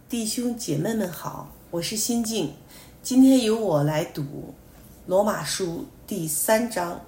弟兄姐妹们好，我是心静，今天由我来读罗马书第3章。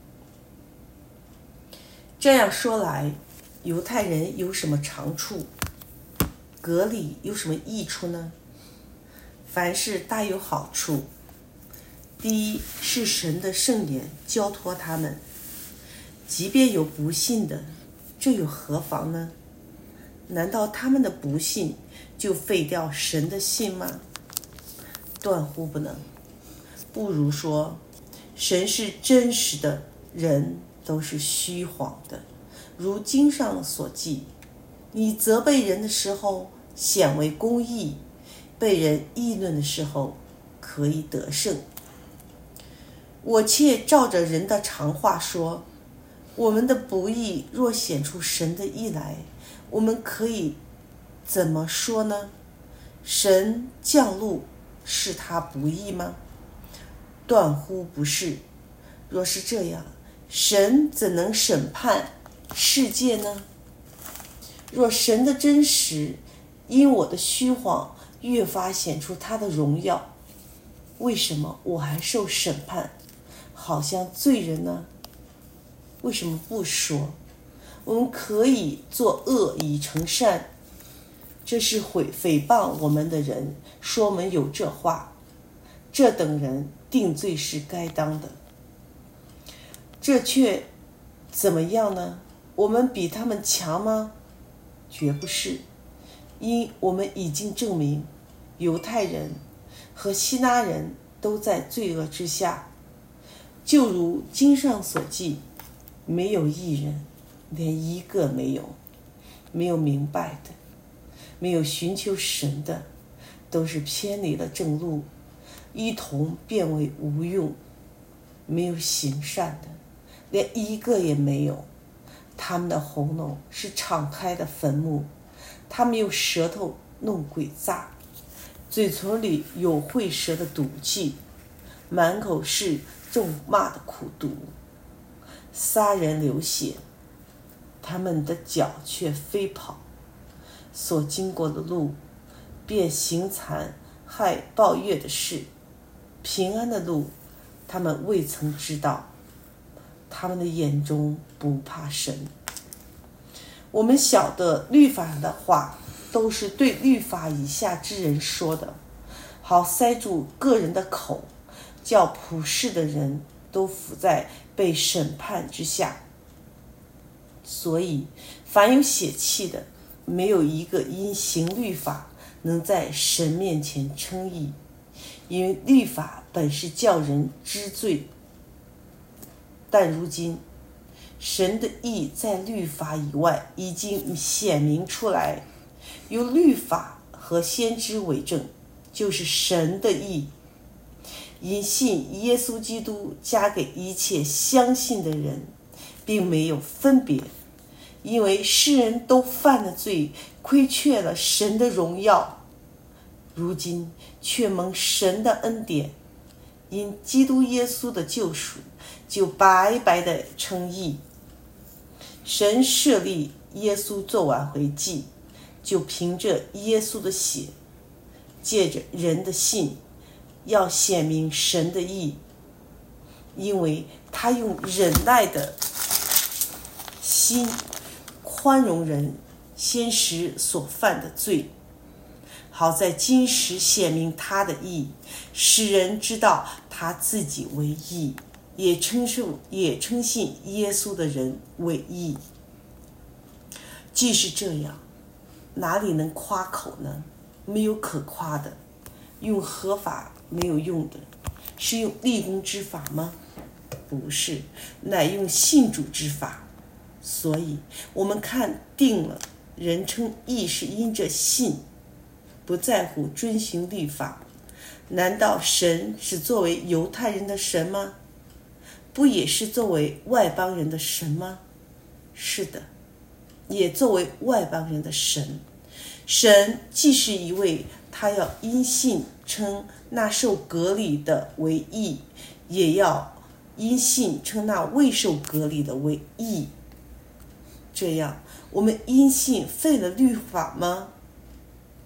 这样说来，犹太人有什么长处？割礼有什么益处呢？凡事大有好处。第一，是神的圣言交托他们，即便有不信的，这又何妨呢？难道他们的不信就废掉神的信吗？断乎不能。不如说，神是真实的，人都是虚谎的。如经上所记，你责备人的时候显为公义，被人议论的时候可以得胜。我且照着人的常话说，我们的不义若显出神的义来，我们可以怎么说呢？神降露是他不义吗？断乎不是。若是这样，神怎能审判世界呢？若神的真实因我的虚谎越发显出他的荣耀，为什么我还受审判，好像罪人呢？为什么不说我们可以做恶以成善？这是诽谤我们的人说我们有这话，这等人定罪是该当的。这却怎么样呢？我们比他们强吗？绝不是，因我们已经证明犹太人和希拉人都在罪恶之下，就如经上所记，没有义人，连一个没有，没有明白的，没有寻求神的，都是偏离了正路，一同变为无用。没有行善的，连一个也没有。他们的喉咙是敞开的坟墓，他们用舌头弄诡诈，嘴唇里有会舌的毒气，满口是咒骂的苦毒，杀人流血，他们的脚却飞跑，所经过的路便行残害暴虐的事，平安的路他们未曾知道，他们的眼中不怕神。我们晓得律法的话都是对律法以下之人说的，好塞住个人的口，叫普世的人都伏在被审判之下。所以凡有血气的，没有一个因行律法能在神面前称义，因为律法本是叫人知罪。但如今神的义在律法以外已经显明出来，由律法和先知为证，就是神的义，因信耶稣基督加给一切相信的人，并没有分别，因为世人都犯了罪，亏缺了神的荣耀，如今却蒙神的恩典，因基督耶稣的救赎，就白白的称义。神设立耶稣做挽回祭，就凭着耶稣的血，借着人的信，要显明神的义，因为他用忍耐的心宽容人先时所犯的罪，好在今时显明他的义，使人知道他自己为义，也称信耶稣的人为义。既是这样，哪里能夸口呢？没有可夸的。用合法没有用的，是用立功之法吗？不是，乃用信主之法。所以我们看定了，人称义是因着信，不在乎遵行律法。难道神是作为犹太人的神吗？不也是作为外邦人的神吗？是的，也作为外邦人的神。神既是一位，他要因信称那受割礼的为义，也要因信称那未受割礼的为义。这样，我们因信废了律法吗？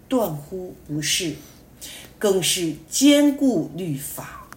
断乎不是，更是坚固律法。